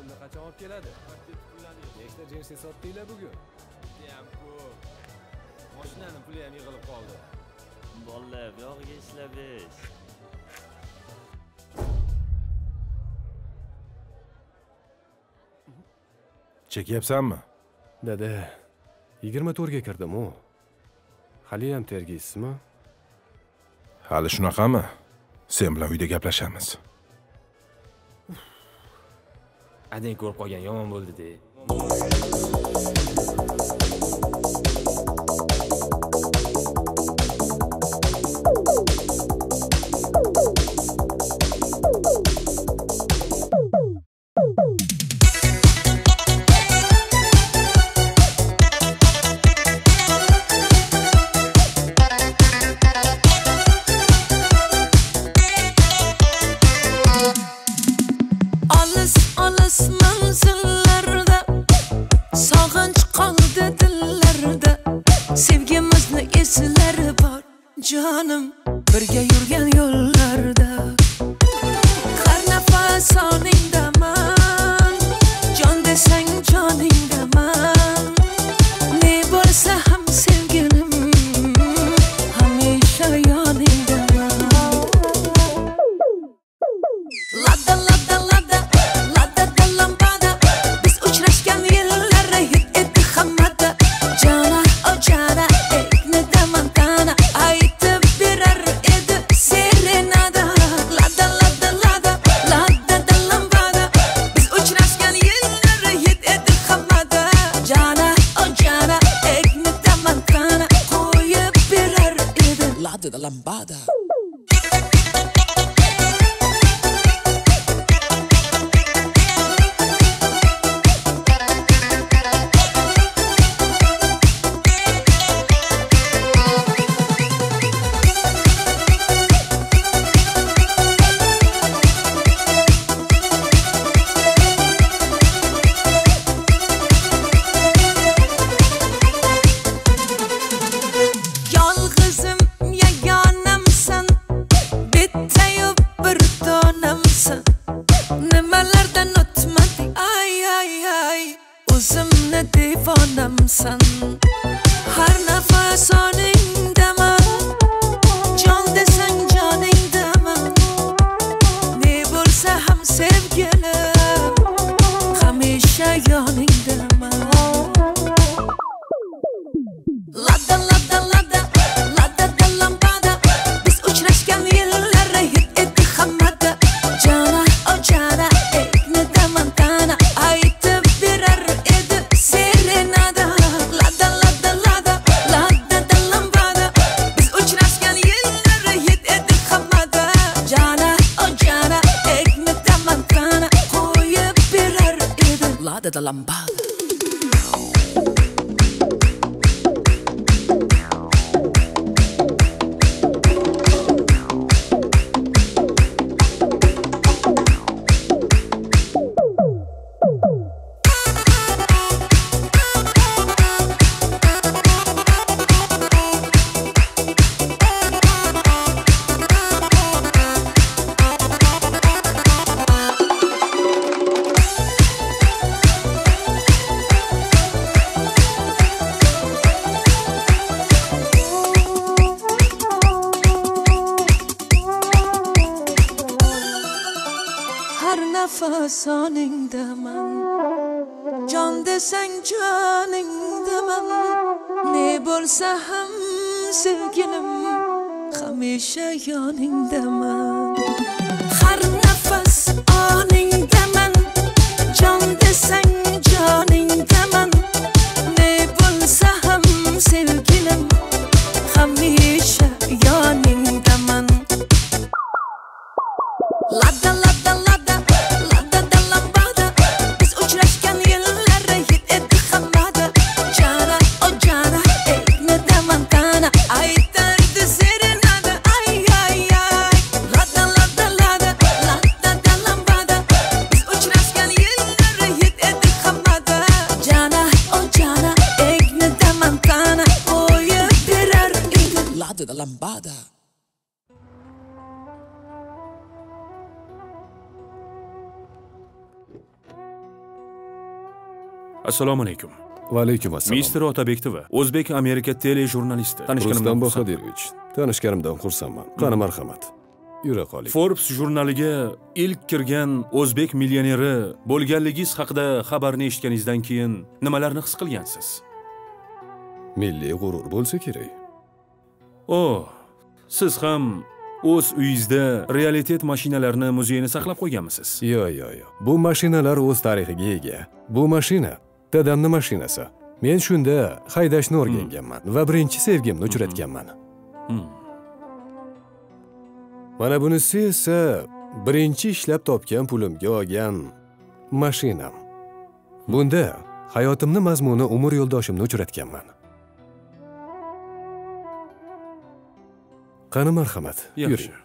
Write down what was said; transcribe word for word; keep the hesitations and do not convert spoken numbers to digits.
pulni qachon olib keladi? Nechta jinsi sotdinglar bugun? Ham ko'p. Mashinaning puli ham yig'ilib qoldi. Bolalar, bu yog'iga ishlabish. Chekyapsanmi? Dada, yigirma to'rtga kirdim-ku. Hali ham tergiysizmi? Hali shunaqami? Sen bilan uyda gaplashamiz. Adang ko'rib qolgan yomon bo'ldi-de. Canım birga yurgan yo'llarda har nafas soningdaman, jon desang joningdaman, ne bo'lsa ham sevgilim hamisha yoningdaman. Lada lada lada lada da lambada, biz uchrashgan yillar hit etdi hammada. Jana o jana ekni damantana de la lambada. Nimalardan o'tmadi ay ay ay, o'zimni devonamsan. Har nafas oningdaman, jon desang joningdaman, ne bo'lsa ham sevgilim hamisha yoningdaman. Lada lada lada lada da lambada, biz uchrashgan yillar hit etdi hammada. Jana o jana ekni damantana, aytib berar edi serenada. Lada lada lada lada da lambada, biz uchrashgan yillar hit etdi hammada. Jana o jana ekni damantana, qo'yib berar edi lada da lambada. Nafas oningdaman, jon desang joningdaman, ne bo'lsa ham sevgilim hamisha yoningdaman. Har nafas oningdaman, jon desang joningdaman, ne bo'lsa ham sevgilim hamisha yoningdaman. Lada lada lada lada da lambada, biz uchrashgan yillar hit etdi hammada. Jana o jana ekni damantana, aytardi serenada ay ay ay. Lada Assalomu alaykum. Va alaykum assalom. Mister Otabekova, O'zbek Amerika telejurnalisti. Rustam Bahodirovich. Tanishganimdan xursandman. Qani marhamat. Yura qoling. Forbes jurnaliga ilk kirgan o'zbek millioneri bo'lganligingiz haqida xabarni eshitganingizdan keyin nimalarni his qilgansiz? Milliy g'urur bo'lsa kerak. Oh, siz ham o'z uyingizda realitet mashinalarini muzeyini saqlab qo'yganmisiz? Yo'q, yo'q, yo'q. Bu mashinalar o'z tarixiga ega. Bu mashina dadamning mashinasi. Men shunda haydashni o'rganganman va birinchi sevgimni uchratganman. Hmm. Mana bunisi esa birinchi ishlab topgan pulimga olgan mashinam. Bunda hayotimni mazmuni umr yo'ldoshimni uchratganman. Qani marhamat, Yaxshi. yuring.